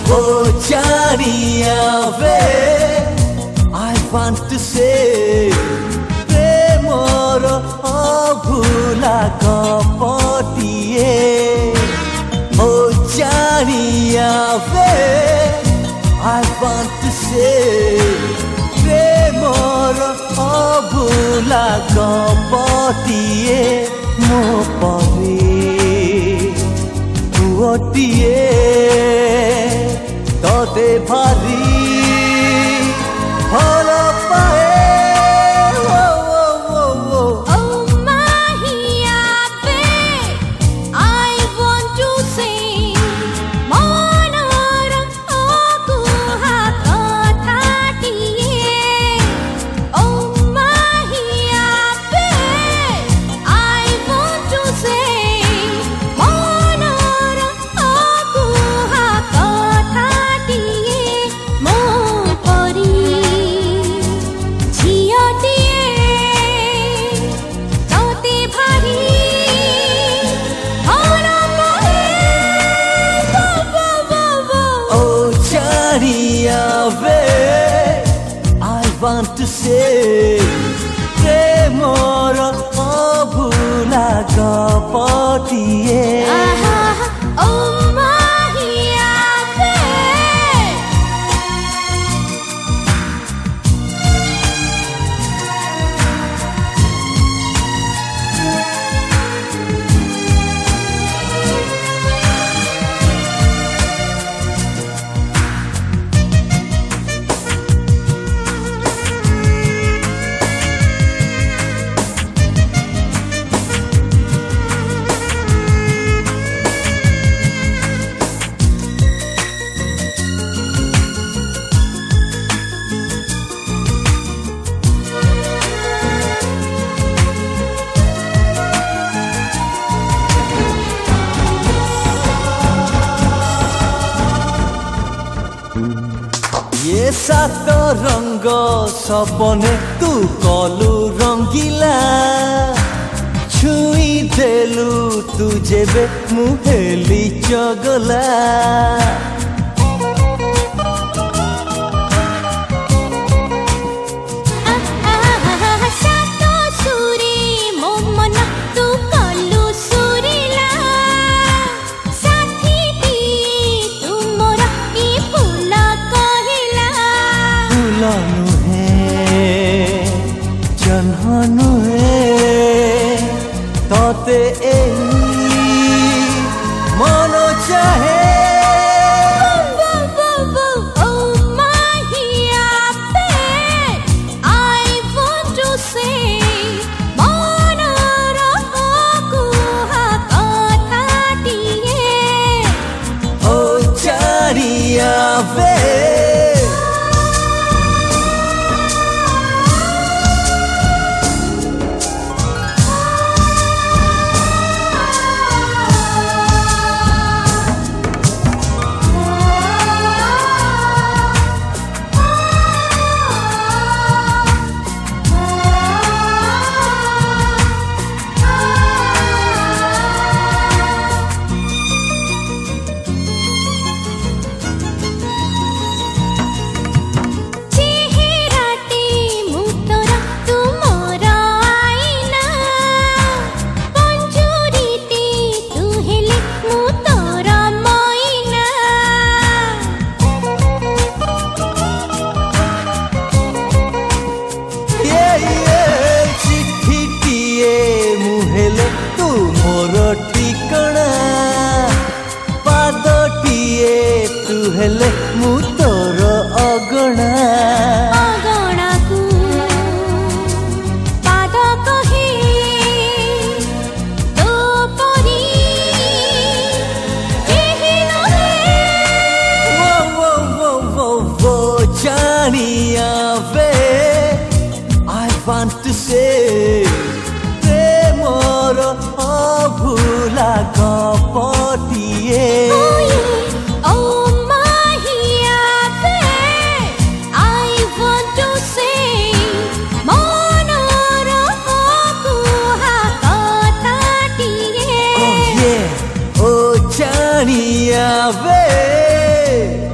Oh, Chania, I want to say, Premoro Bhula Kapatie. Oh, Chania, I want to say, Premoro Bhula Kapatie. Mo pare, tuotie. तोते भारी भला पाए Oh Mahia I want to sing Monora Okuha Kothatiye Oh Mahia I want to sing Monora Okuha I want to say, Premoro Bhula Kapatie. Oh Mahia ये सात रंग सपने तू कलु रंगीला छुई देलु तू जेबे मुहेली चगला तोते मन चाहे Oh Mahia I want to sing Monora Okuha Kothatiye Oh Chania तू मोर ठिकणा पादटिए तू हेले मु तोर अगणा अगणाकू पाद कहे तो परी केहि नहे वो जानिया वे I want to say Premoro Bhula Kapatie. Oh Mahia I want to sing Monora Okuha Kothatiye Oh yeah, oh Chania